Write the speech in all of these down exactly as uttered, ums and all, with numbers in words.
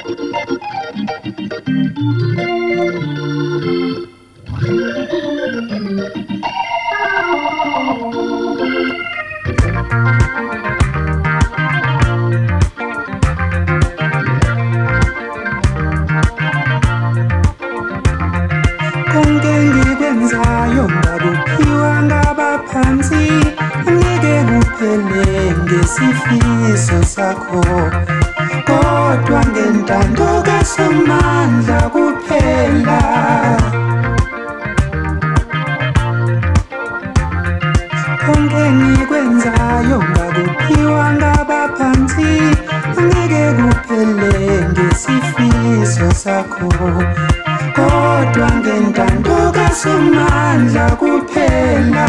konke engikwenzayo ngakuphiwa ngabaphansi, angeke kuphele ngesifiso sakho, kodwa ngentando kaSomandla kuphela. Konke engikwenzayo ngakuphiwa ngabaphansi, angeke kuphele ngesifiso sakho, kodwa ngentando kaSomandla kuphela.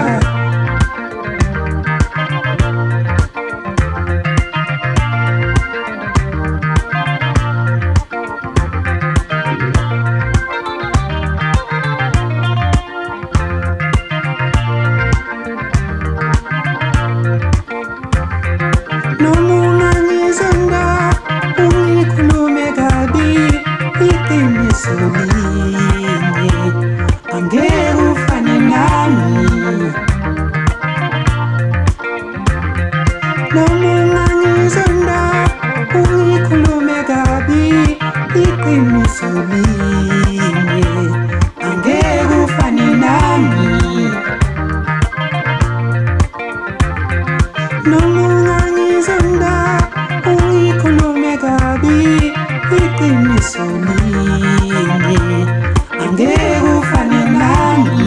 Noma ungangizonda ungikhulume kabi, iqiniso linye, angeke ufane nami. Noma ungangizonda ungikhulume kabi, iqiniso linye, angeke ufane nami. Noma ungangizonda ungikhulume kabi, iqiniso linye, angeke ufane nami.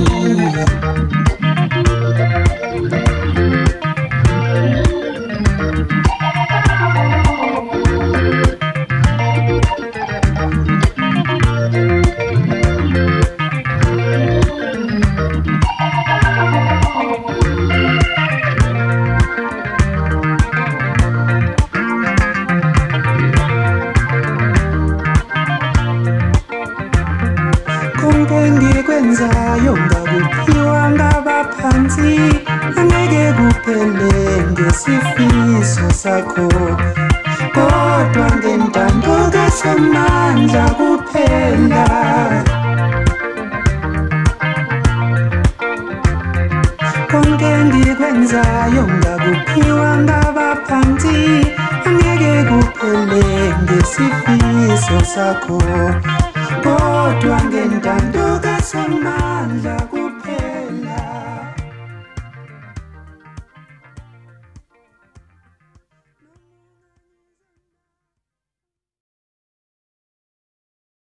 Konke engikwenzayo ngakuphiwa ngabaphansi, angeke kuphele ngesifiso sakho, kodwa ngentando kaSomandla kuphela. Konke engikwenzayo ngakuphiwa ngabaphansi, angeke kuphele ngesifiso sakho, kodwa ngentando kaSomandla kuphela.